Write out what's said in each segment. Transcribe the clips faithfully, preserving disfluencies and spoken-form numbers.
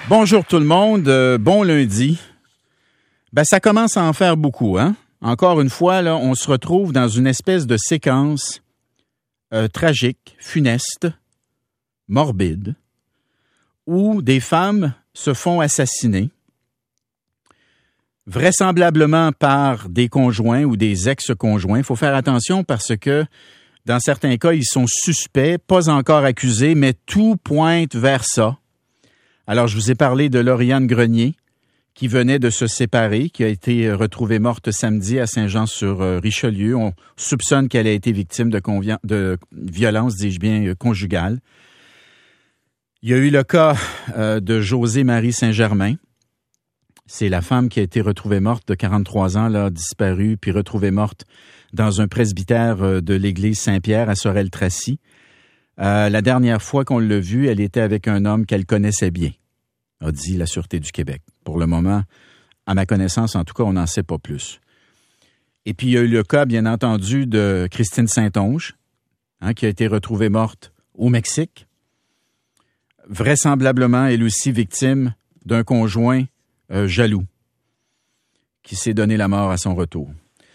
Bonjour tout le monde, euh, bon lundi. Ben ça commence à en faire beaucoup, hein? Encore une fois, là, on se retrouve dans une espèce de séquence euh, tragique, funeste, morbide, où des femmes se font assassiner, vraisemblablement par des conjoints ou des ex-conjoints. Il faut faire attention parce que dans certains cas, ils sont suspects, pas encore accusés, mais tout pointe vers ça. Alors, je vous ai parlé de Lauriane Grenier, qui venait de se séparer, qui a été retrouvée morte samedi à Saint-Jean-sur-Richelieu. On soupçonne qu'elle a été victime de, convien- de violence, dis-je bien, conjugale. Il y a eu le cas euh, de José-Marie Saint-Germain. C'est la femme qui a été retrouvée morte de quarante-trois ans, là, disparue, puis retrouvée morte dans un presbytère de l'église Saint-Pierre à Sorel-Tracy. Euh, la dernière fois qu'on l'a vue, elle était avec un homme qu'elle connaissait bien, a dit la Sûreté du Québec. Pour le moment, à ma connaissance, en tout cas, on n'en sait pas plus. Et puis, il y a eu le cas, bien entendu, de Christine Saint-Onge, hein, qui a été retrouvée morte au Mexique. Vraisemblablement, elle aussi victime d'un conjoint euh, jaloux qui s'est donné la mort à son retour.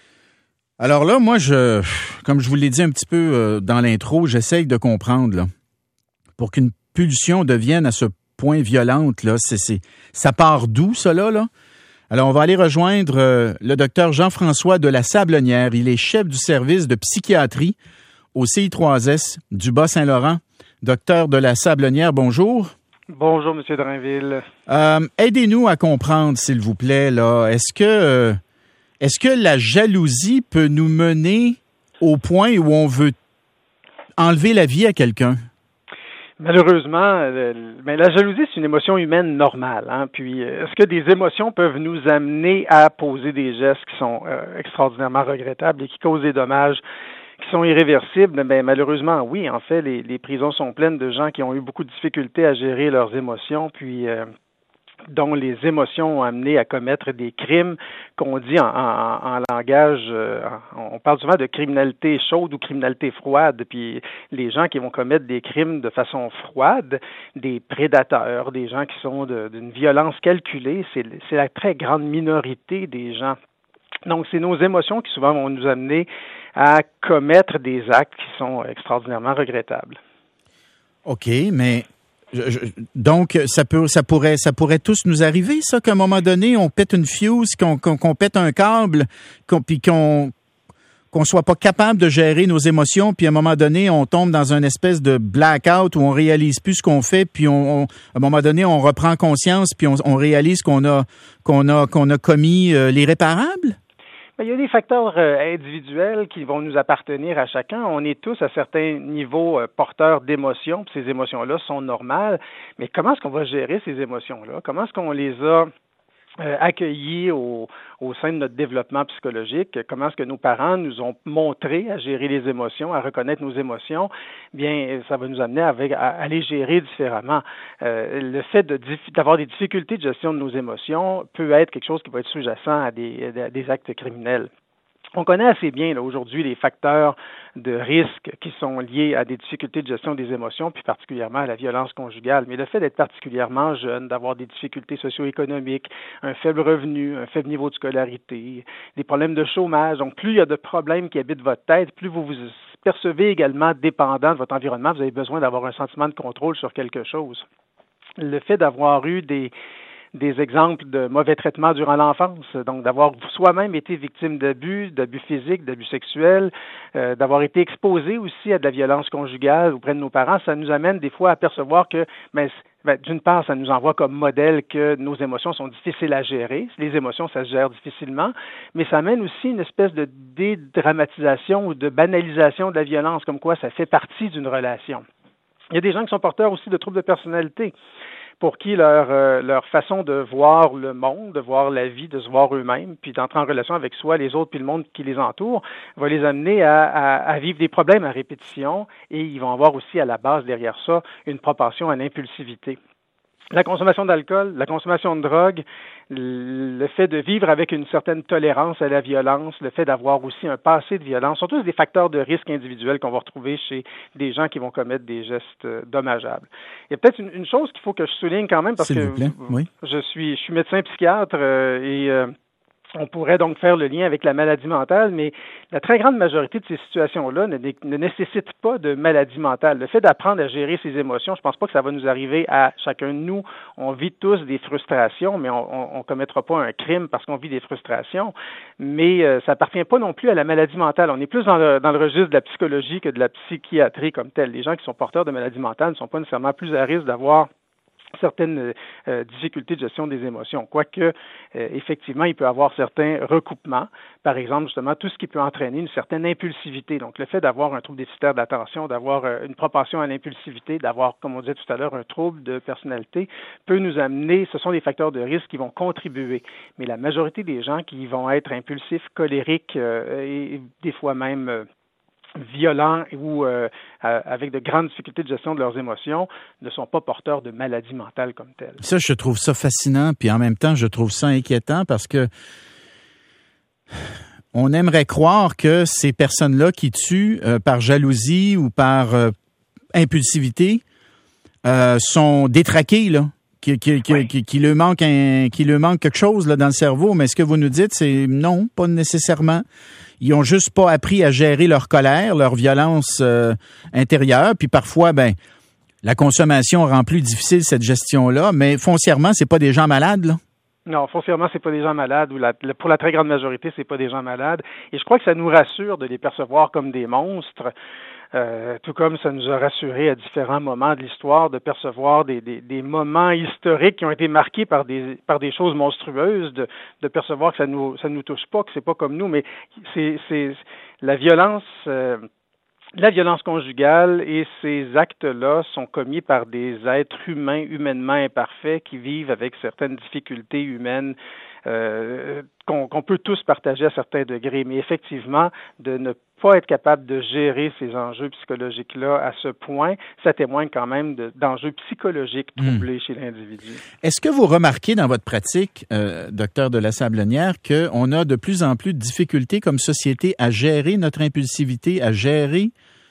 Alors là, moi, je, comme je vous l'ai dit un petit peu euh, dans l'intro, j'essaye de comprendre, là, pour qu'une pulsion devienne à ce point violente, là, c'est, c'est, ça part d'où, ça, là, là? Alors, on va aller rejoindre euh, le docteur Jean-François de la Sablonnière. Il est chef du service de psychiatrie au C I trois S du Bas-Saint-Laurent. Docteur de la Sablonnière, bonjour. Bonjour, M. Drainville. Euh, aidez-nous à comprendre, s'il vous plaît, là. Est-ce que... Euh, Est-ce que la jalousie peut nous mener au point où on veut enlever la vie à quelqu'un? Malheureusement, euh, mais la jalousie, c'est une émotion humaine normale. Hein? Puis, euh, est-ce que des émotions peuvent nous amener à poser des gestes qui sont euh, extraordinairement regrettables et qui causent des dommages qui sont irréversibles? Ben, malheureusement, oui. En fait, les, les prisons sont pleines de gens qui ont eu beaucoup de difficultés à gérer leurs émotions, puis... Euh, dont les émotions ont amené à commettre des crimes qu'on dit en, en, en langage, euh, on parle souvent de criminalité chaude ou criminalité froide, puis les gens qui vont commettre des crimes de façon froide, des prédateurs, des gens qui sont de, d'une violence calculée, c'est, c'est la très grande minorité des gens. Donc, c'est nos émotions qui souvent vont nous amener à commettre des actes qui sont extraordinairement regrettables. OK, mais... Je, je, donc, ça peut, ça pourrait, ça pourrait tous nous arriver, ça, qu'à un moment donné, on pète une fuse, qu'on, qu'on, qu'on pète un câble, qu'on, puis qu'on, qu'on soit pas capable de gérer nos émotions, puis à un moment donné, on tombe dans une espèce de blackout où on réalise plus ce qu'on fait, puis on, on, à un moment donné, on reprend conscience, puis on, on réalise qu'on a, qu'on a, qu'on a commis euh, l'irréparable? Il y a des facteurs euh, individuels qui vont nous appartenir à chacun. On est tous à certains niveaux euh, porteurs d'émotions, puis ces émotions-là sont normales. Mais comment est-ce qu'on va gérer ces émotions-là? Comment est-ce qu'on les a euh, accueillies au, au sein de notre développement psychologique? Comment est-ce que nos parents nous ont montré à gérer les émotions, à reconnaître nos émotions? Bien, ça va nous amener avec, à, à les gérer différemment. Euh, le fait de, d'avoir des difficultés de gestion de nos émotions peut être quelque chose qui va être sous-jacent à des, à des actes criminels. On connaît assez bien là, aujourd'hui les facteurs de risque qui sont liés à des difficultés de gestion des émotions, puis particulièrement à la violence conjugale. Mais le fait d'être particulièrement jeune, d'avoir des difficultés socio-économiques, un faible revenu, un faible niveau de scolarité, des problèmes de chômage, donc plus il y a de problèmes qui habitent votre tête, plus vous vous percevez également dépendant de votre environnement, vous avez besoin d'avoir un sentiment de contrôle sur quelque chose. Le fait d'avoir eu des des exemples de mauvais traitements durant l'enfance, donc d'avoir soi-même été victime d'abus, d'abus physiques, d'abus sexuels, euh, d'avoir été exposé aussi à de la violence conjugale auprès de nos parents, ça nous amène des fois à percevoir que, ben, ben, d'une part, ça nous envoie comme modèle que nos émotions sont difficiles à gérer. Les émotions, ça se gère difficilement, mais ça amène aussi une espèce de dédramatisation ou de banalisation de la violence, comme quoi ça fait partie d'une relation. Il y a des gens qui sont porteurs aussi de troubles de personnalité, pour qui leur euh, leur façon de voir le monde, de voir la vie, de se voir eux-mêmes, puis d'entrer en relation avec soi, les autres, puis le monde qui les entoure, va les amener à, à, à vivre des problèmes à répétition, et ils vont avoir aussi à la base derrière ça une propension à l'impulsivité. La consommation d'alcool, la consommation de drogue, le fait de vivre avec une certaine tolérance à la violence, le fait d'avoir aussi un passé de violence, sont tous des facteurs de risque individuels qu'on va retrouver chez des gens qui vont commettre des gestes dommageables. Il y a peut-être une, une chose qu'il faut que je souligne quand même, parce S'il que vous plaît. Oui. je suis je suis médecin psychiatre euh, et euh, on pourrait donc faire le lien avec la maladie mentale, mais la très grande majorité de ces situations-là ne, ne nécessitent pas de maladie mentale. Le fait d'apprendre à gérer ses émotions, je pense pas que ça va nous arriver à chacun de nous. On vit tous des frustrations, mais on ne commettra pas un crime parce qu'on vit des frustrations. Mais euh, ça appartient pas non plus à la maladie mentale. On est plus dans le, dans le registre de la psychologie que de la psychiatrie comme telle. Les gens qui sont porteurs de maladies mentales ne sont pas nécessairement plus à risque d'avoir certaines euh, difficultés de gestion des émotions, quoique euh, effectivement il peut y avoir certains recoupements, par exemple justement tout ce qui peut entraîner une certaine impulsivité, donc le fait d'avoir un trouble déficitaire d'attention, d'avoir euh, une propension à l'impulsivité, d'avoir, comme on disait tout à l'heure, un trouble de personnalité, peut nous amener, ce sont des facteurs de risque qui vont contribuer, mais la majorité des gens qui vont être impulsifs, colériques euh, et des fois même euh, violents ou euh, avec de grandes difficultés de gestion de leurs émotions ne sont pas porteurs de maladies mentales comme telles. Ça, je trouve ça fascinant, puis en même temps, je trouve ça inquiétant parce que on aimerait croire que ces personnes-là qui tuent euh, par jalousie ou par euh, impulsivité euh, sont détraquées, là. Qui, qui, qui, oui. qui, qui, leur manque un, qui leur manque quelque chose là, dans le cerveau, mais ce que vous nous dites, c'est non, pas nécessairement. Ils ont juste pas appris à gérer leur colère, leur violence euh, intérieure, puis parfois, ben, la consommation rend plus difficile cette gestion-là, mais foncièrement, c'est pas des gens malades, là. Non, foncièrement, c'est pas des gens malades, ou la, pour la très grande majorité, c'est pas des gens malades. Et je crois que ça nous rassure de les percevoir comme des monstres. Euh, tout comme ça nous a rassurés à différents moments de l'histoire de percevoir des, des, des moments historiques qui ont été marqués par des par des choses monstrueuses, de, de percevoir que ça nous ça nous touche pas, que c'est pas comme nous, mais c'est c'est la violence euh, la violence conjugale et ces actes-là sont commis par des êtres humains, humainement imparfaits, qui vivent avec certaines difficultés humaines euh, qu'on, qu'on peut tous partager à certains degrés. Mais effectivement, de ne pas être capable de gérer ces enjeux psychologiques-là à ce point, ça témoigne quand même de, d'enjeux psychologiques troublés mmh. chez l'individu. Est-ce que vous remarquez dans votre pratique, euh, docteur de la Sablonnière, qu'on a de plus en plus de difficultés comme société à gérer notre impulsivité, à gérer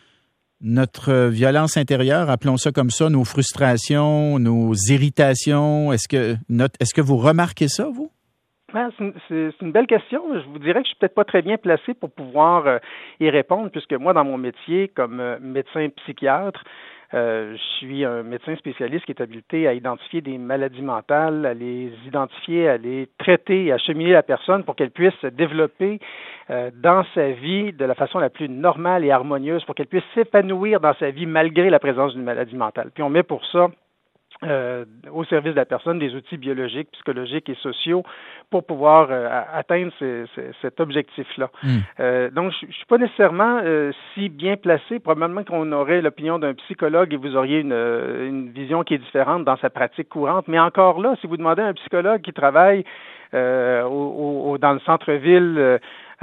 notre violence intérieure, appelons ça comme ça, nos frustrations, nos irritations? Est-ce que, notre, est-ce que vous remarquez ça, vous? Ben, c'est, une, c'est, c'est une belle question. Je vous dirais que je suis peut-être pas très bien placé pour pouvoir euh, y répondre, puisque moi, dans mon métier, comme euh, médecin psychiatre, euh, je suis un médecin spécialiste qui est habilité à identifier des maladies mentales, à les identifier, à les traiter, à acheminer la personne pour qu'elle puisse se développer euh, dans sa vie de la façon la plus normale et harmonieuse, pour qu'elle puisse s'épanouir dans sa vie malgré la présence d'une maladie mentale. Puis on met pour ça Euh, au service de la personne des outils biologiques, psychologiques et sociaux pour pouvoir euh, atteindre ce, ce, cet objectif-là. Mm. Euh, donc, je ne suis pas nécessairement euh, si bien placé. Probablement qu'on aurait l'opinion d'un psychologue et vous auriez une, une vision qui est différente dans sa pratique courante. Mais encore là, si vous demandez à un psychologue qui travaille euh, au, au, dans le centre-ville, euh,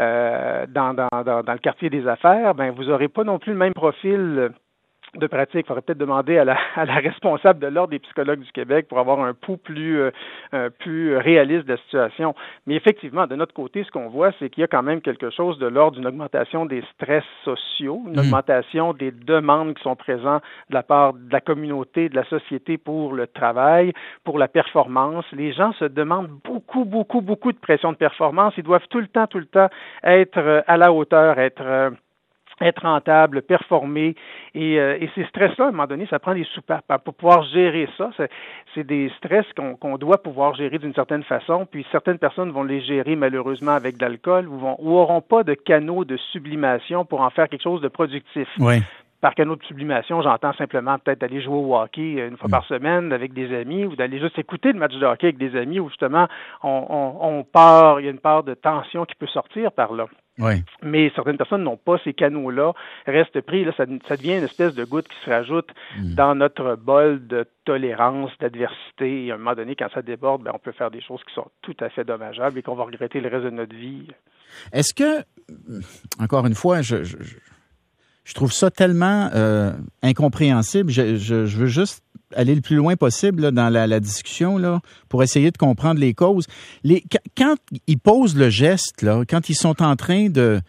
dans, dans, dans, dans le quartier des affaires, ben vous n'aurez pas non plus le même profil de pratique. Il faudrait peut-être demander à la, à la responsable de l'Ordre des psychologues du Québec pour avoir un pouls plus, euh, plus réaliste de la situation. Mais effectivement, de notre côté, ce qu'on voit, c'est qu'il y a quand même quelque chose de l'ordre d'une augmentation des stress sociaux, une mmh. augmentation des demandes qui sont présentes de la part de la communauté, de la société pour le travail, pour la performance. Les gens se demandent beaucoup, beaucoup, beaucoup de pression de performance. Ils doivent tout le temps, tout le temps être à la hauteur, être... Euh, être rentable, performer, et, euh, et ces stress-là, à un moment donné, ça prend des soupapes. Pour pouvoir gérer ça, c'est, c'est des stress qu'on, qu'on doit pouvoir gérer d'une certaine façon, puis certaines personnes vont les gérer malheureusement avec de l'alcool ou vont ou auront pas de canaux de sublimation pour en faire quelque chose de productif. Oui. Par canaux de sublimation, j'entends simplement peut-être aller jouer au hockey une fois mmh. par semaine avec des amis ou d'aller juste écouter le match de hockey avec des amis où justement on, on, on part, il y a une part de tension qui peut sortir par là. Oui. Mais certaines personnes n'ont pas ces canaux-là, restent pris, là, ça, ça devient une espèce de goutte qui se rajoute mmh. dans notre bol de tolérance, d'adversité, et à un moment donné, quand ça déborde, ben, on peut faire des choses qui sont tout à fait dommageables et qu'on va regretter le reste de notre vie. Est-ce que, encore une fois, je... je... Je trouve ça tellement euh, incompréhensible. Je, je, je veux juste aller le plus loin possible là, dans la, la discussion là, pour essayer de comprendre les causes. Les, quand ils posent le geste, là, quand ils sont en train de,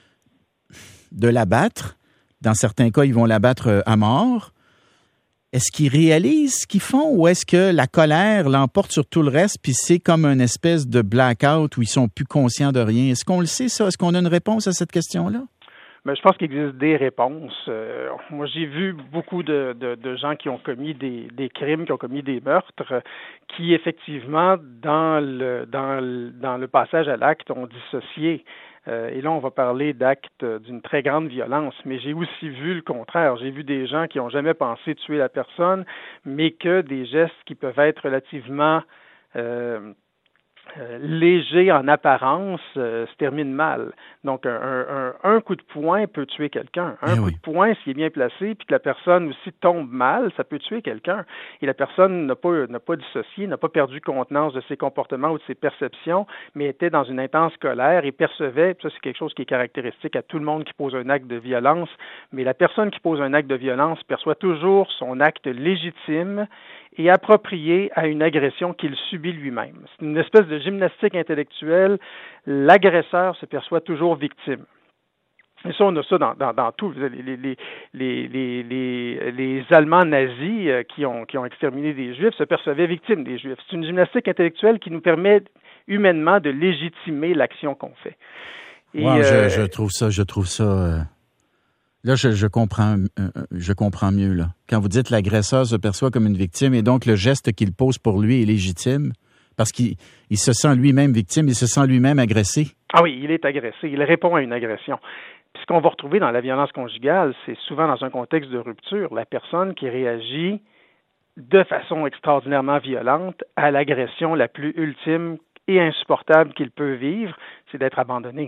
de l'abattre, dans certains cas, ils vont l'abattre à mort, est-ce qu'ils réalisent ce qu'ils font ou est-ce que la colère l'emporte sur tout le reste puis c'est comme une espèce de blackout où ils sont plus conscients de rien? Est-ce qu'on le sait, ça? Est-ce qu'on a une réponse à cette question-là? Mais je pense qu'il existe des réponses. Euh, moi, j'ai vu beaucoup de, de, de gens qui ont commis des, des crimes, qui ont commis des meurtres, qui effectivement, dans le, dans le, dans le passage à l'acte, ont dissocié. Euh, et là, on va parler d'actes d'une très grande violence. Mais j'ai aussi vu le contraire. J'ai vu des gens qui n'ont jamais pensé tuer la personne, mais que des gestes qui peuvent être relativement euh, Euh, léger en apparence euh, se termine mal. Donc, un, un, un coup de poing peut tuer quelqu'un. Un eh coup oui. de poing, s'il est bien placé, puis que la personne aussi tombe mal, ça peut tuer quelqu'un. Et la personne n'a pas, n'a pas dissocié, n'a pas perdu contenance de ses comportements ou de ses perceptions, mais était dans une intense colère et percevait, ça c'est quelque chose qui est caractéristique à tout le monde qui pose un acte de violence, mais la personne qui pose un acte de violence perçoit toujours son acte légitime et approprié à une agression qu'il subit lui-même. C'est une espèce de gymnastique intellectuelle. L'agresseur se perçoit toujours victime. Et ça, on a ça dans, dans, dans tout. Les, les, les, les, les, les Allemands nazis qui ont, qui ont exterminé des Juifs se percevaient victimes des Juifs. C'est une gymnastique intellectuelle qui nous permet humainement de légitimer l'action qu'on fait. Et, wow, euh, je, je trouve ça, je trouve ça... Euh... Là, je, je comprends, euh, je comprends mieux, là. Quand vous dites l'agresseur se perçoit comme une victime et donc le geste qu'il pose pour lui est légitime parce qu'il il se sent lui-même victime, il se sent lui-même agressé. Ah oui, il est agressé, il répond à une agression. Puis ce qu'on va retrouver dans la violence conjugale, c'est souvent dans un contexte de rupture, la personne qui réagit de façon extraordinairement violente à l'agression la plus ultime et insupportable qu'il peut vivre, c'est d'être abandonné.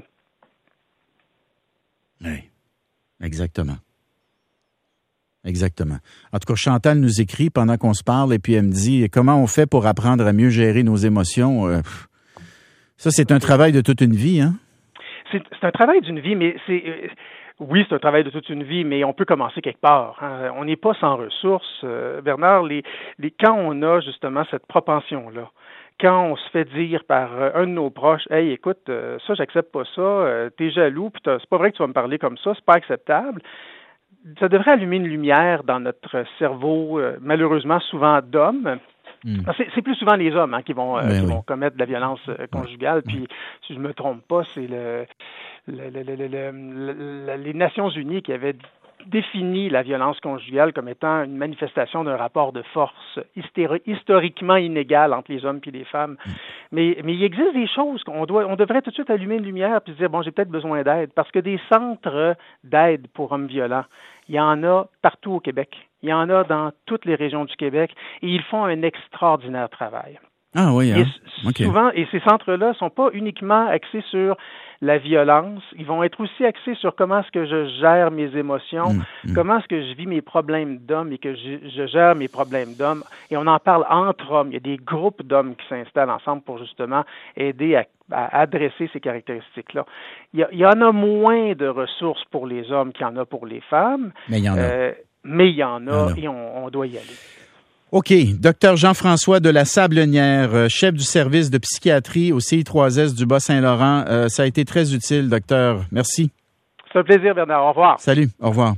Oui. Exactement. Exactement. En tout cas, Chantal nous écrit pendant qu'on se parle et puis elle me dit comment on fait pour apprendre à mieux gérer nos émotions. Euh, ça, c'est un travail de toute une vie, hein? C'est, c'est un travail d'une vie, mais c'est euh, oui, c'est un travail de toute une vie, mais on peut commencer quelque part. Hein. On n'est pas sans ressources, euh, Bernard. Les, les, quand on a justement cette propension-là, quand on se fait dire par un de nos proches, « Hey, écoute, euh, ça, j'accepte pas ça, euh, t'es jaloux, puis c'est pas vrai que tu vas me parler comme ça, c'est pas acceptable », ça devrait allumer une lumière dans notre cerveau, euh, malheureusement souvent d'hommes. Mm. C'est, c'est plus souvent les hommes hein, qui, vont, euh, qui oui. vont commettre de la violence euh, conjugale, mm. puis si je me trompe pas, c'est le, le, le, le, le, le, le les Nations Unies qui avaient définit la violence conjugale comme étant une manifestation d'un rapport de force histéri- historiquement inégal entre les hommes et les femmes. Mais, mais il existe des choses qu'on doit, on devrait tout de suite allumer une lumière et se dire, bon, j'ai peut-être besoin d'aide, parce que des centres d'aide pour hommes violents, il y en a partout au Québec. Il y en a dans toutes les régions du Québec et ils font un extraordinaire travail. Ah oui, hein? Et okay. Souvent, et ces centres-là sont pas uniquement axés sur la violence, ils vont être aussi axés sur comment est-ce que je gère mes émotions, mmh, mmh. comment est-ce que je vis mes problèmes d'hommes et que je, je gère mes problèmes d'hommes. Et on en parle entre hommes. Il y a des groupes d'hommes qui s'installent ensemble pour justement aider à, à adresser ces caractéristiques-là. Il y, a, il y en a moins de ressources pour les hommes qu'il y en a pour les femmes. Mais il y en a. Euh, mais il y en a, il y en a. Et on, on doit y aller. OK. Docteur Jean-François de la Sablonnière, chef du service de psychiatrie au C I trois S du Bas-Saint-Laurent. Euh, ça a été très utile, docteur. Merci. C'est un plaisir, Bernard. Au revoir. Salut. Au revoir.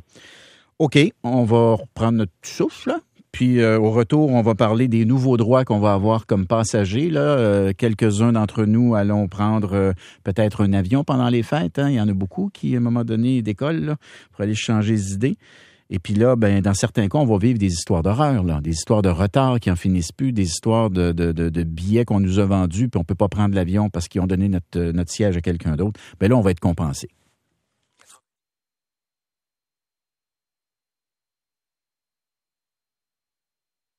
OK. On va reprendre notre souffle, là. Puis euh, au retour, on va parler des nouveaux droits qu'on va avoir comme passagers. Là. Euh, quelques-uns d'entre nous allons prendre euh, peut-être un avion pendant les fêtes. Hein. Il y en a beaucoup qui, à un moment donné, décollent là, pour aller changer les idées. Et puis là, ben, dans certains cas, on va vivre des histoires d'horreur, là, des histoires de retard qui en finissent plus, des histoires de, de, de, de billets qu'on nous a vendus, puis on peut pas prendre l'avion parce qu'ils ont donné notre, notre siège à quelqu'un d'autre. Ben là, on va être compensé.